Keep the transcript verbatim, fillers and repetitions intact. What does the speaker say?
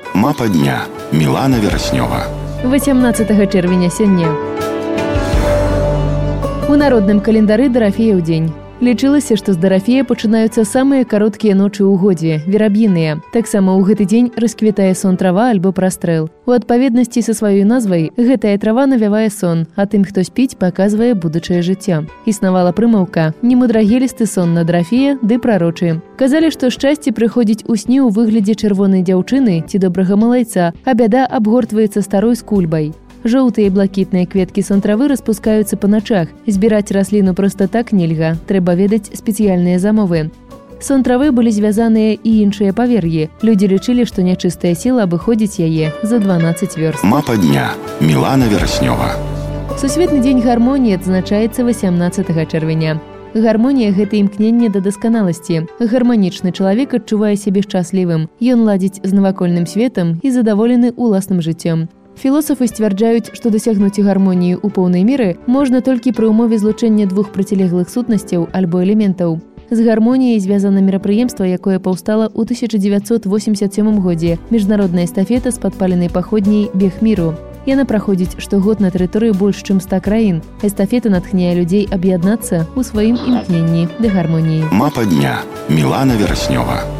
Мапа дня. Мілана Вераснёва. васямнаццатага чэрвеня сёння. У народным календары Дарафеяў дзень. Лічылася, што з Дарафея пачынаюцца самыя кароткія ночы ў годзе, вераб'іныя. Таксама ў гэты дзень расквітае сон трава альбо прастрэл. У адпаведнасці са сваёй назвай, гэтая трава навявае сон, а тым, хто спіць, паказвае будучае жыццё. Існавала прымаўка «Немудрагелісты сон на Дарафея, ды прарочы». Казалі, што шчасце прыходзіць у сне ў выглядзе чырвонай дзяўчыны ці добрага малайца, а бяда абгортваецца старой скульбай. Жоўтыя і блакітныя кветкі сон травы распускаюцца па начах. Збіраць расліну проста так нельга, трэба ведаць спецыяльныя замовы. Сон травы былі звязаныя і іншыя павер'і. Людзі лічылі, што нячыстая сіла абыходзіць яе за дванаццаць вёрст. Мапа дня. Мілана Вераснёва. Сусветны дзень гармоніі адзначаецца васямнаццатага чэрвеня. Гармонія – гэта імкненне да дасканаласці. Гарманічны чалавек адчувае сябе шчаслівым. Ён ладзіць з навакольным светам і задаволены уласным жыццём. Філосафы сцвярджаюць, што дасягнуць гармоніі ў поўнай меры можна толькі пры ўмове злучэння двух процілеглых сутнасцяў альбо элементаў. З гармоніяй звязана мерапрыемства, якое паўстала ў тысяча дзевяцьсот восемьдесят сёмым годзе – міжнародная эстафета з падпаленай паходняй «Бег міру». Яна праходзіць штогод на тэрыторыі больш чым ста краін. Эстафета натхняе людзей аб'яднацца ў сваім імкненні да гармоніі. Мапа дня. Мілана Вераснёва.